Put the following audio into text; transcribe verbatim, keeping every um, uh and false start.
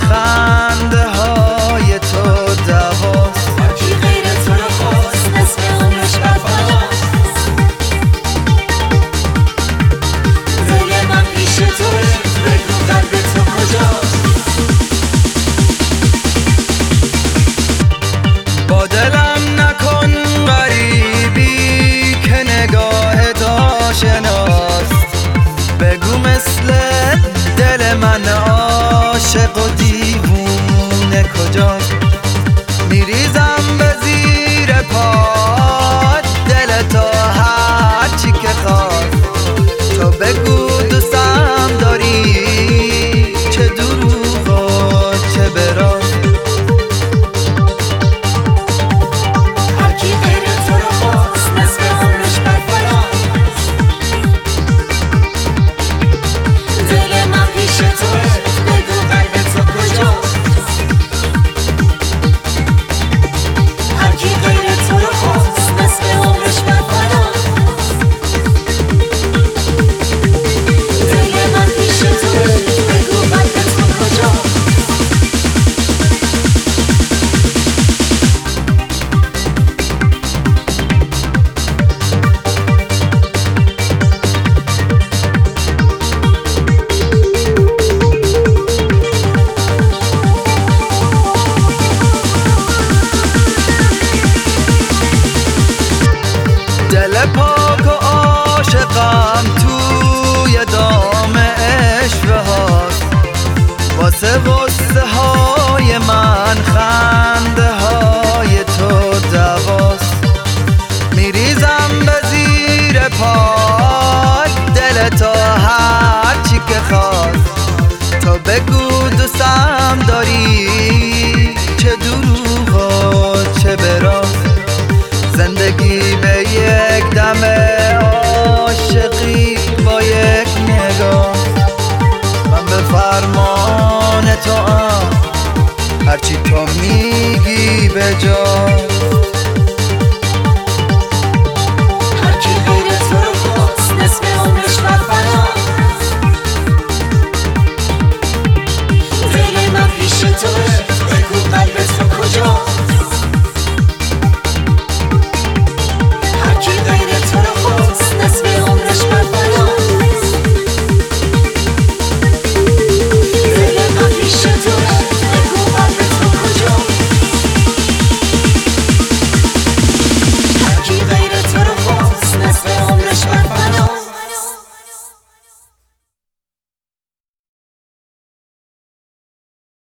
خنده های تو دواست. هرکی غیر تو رو خواست نصف عمرش بر فناست. دل من پیش توه، بگو قلب تو کجاست. با دلم نکن غریبی که نگاه آشناست. بگو مثل دل من عاشق و دیوونه کجاست. میریزم به زیر پات دل تو هرچی که خواست. تو بگو دوستم داری چه دروغ و چه براست. هرکی غیر تو رو خواست نصف عمرش بر فناست. دل من پیش توه، بگو قلب تو کجاست. هرکی غیر تو رو خواست نصف عمرش بر فناست. دل من پیش توه، بگو قلب تو کجاست. دل پاک و عاشقم توی دام عشوه هاست. واسه غصه های من خنده های تو دواست. میریزم به زیر پات دل تو هرچی که خواست. تو بگو دوستم داری چه دروغ و چه براست. زندگی به یک دم عاشقی با یک نگاه. من به فرمان تو ام هرچی تو میگی به جا.